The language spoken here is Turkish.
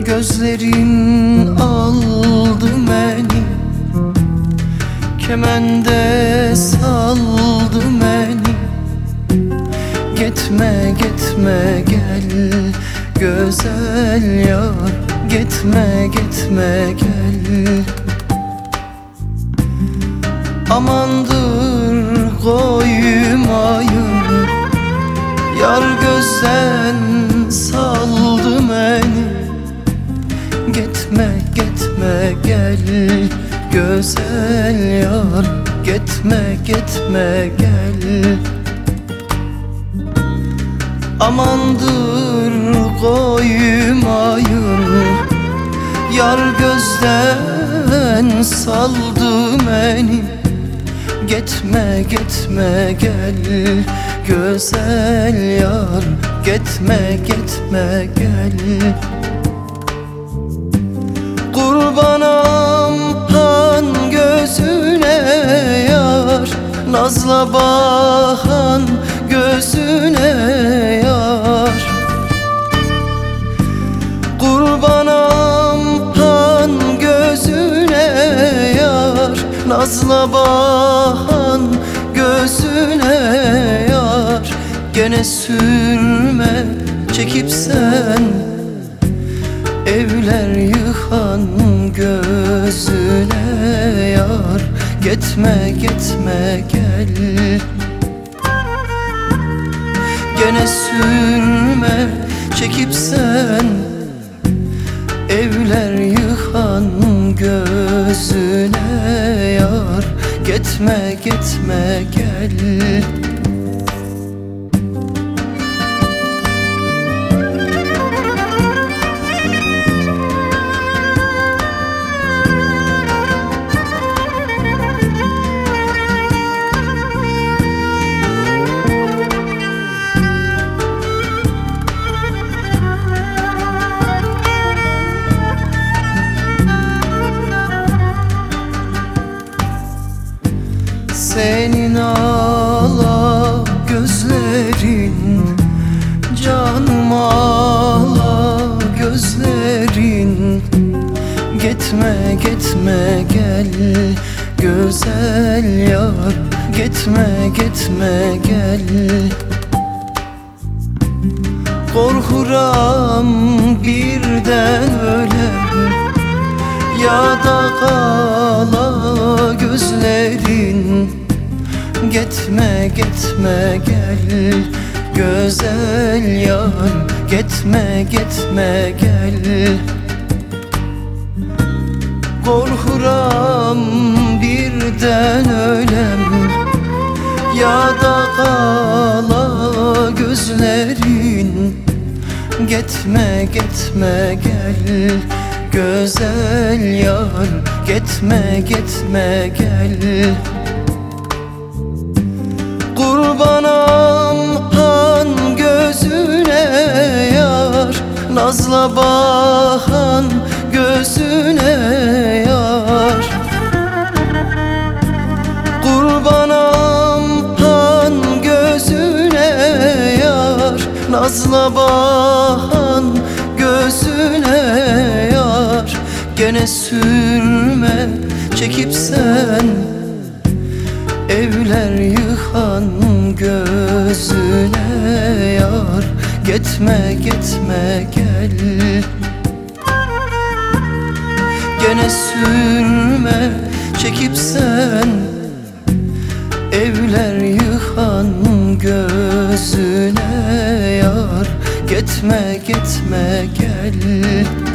Gözlerin aldı beni, kemende saldı beni. Gitme gitme gel güzel yar, gitme gitme gel. Amandır koymayın, yar gözden saldı beni. Gitme gitme gel güzel yar, gitme gitme gel. Amandır koymayın, yar gözden saldı beni. Gitme gitme gel güzel yar, gitme gitme gel. Kurbanam han gözüne yar, nazla bakan gözüne yar. Kurbanam han gözüne yar, nazla bakan gözüne yar. Gene sürme çekip sen, evler yıkan gözüne yar. Gitme gitme gel. Gene sürme çekip sen, evler yıkan gözüne yar. Gitme gitme gel. Senin ağla gözlerin, canım ağla gözlerin. Gitme gitme gel güzel yar, gitme gitme gel. Korkuram birden ölem, ya da kala gözlerin. Gitme gitme gel güzel yar, gitme gitme gel. Korkuram birden ölem, ya da kala gözlerin. Gitme gitme gel güzel yar, gitme gitme gel. Kurbanam han gözüne yar, nazla bakan gözüne yar. Kurbanam han gözüne yar, nazla bakan gözüne yar. Gene sürme çekip sen, evler yıkan gözüne yar. Gitme gitme gel. Gene sürme çekip sen, evler yıkan gözüne yar. Gitme gitme gel.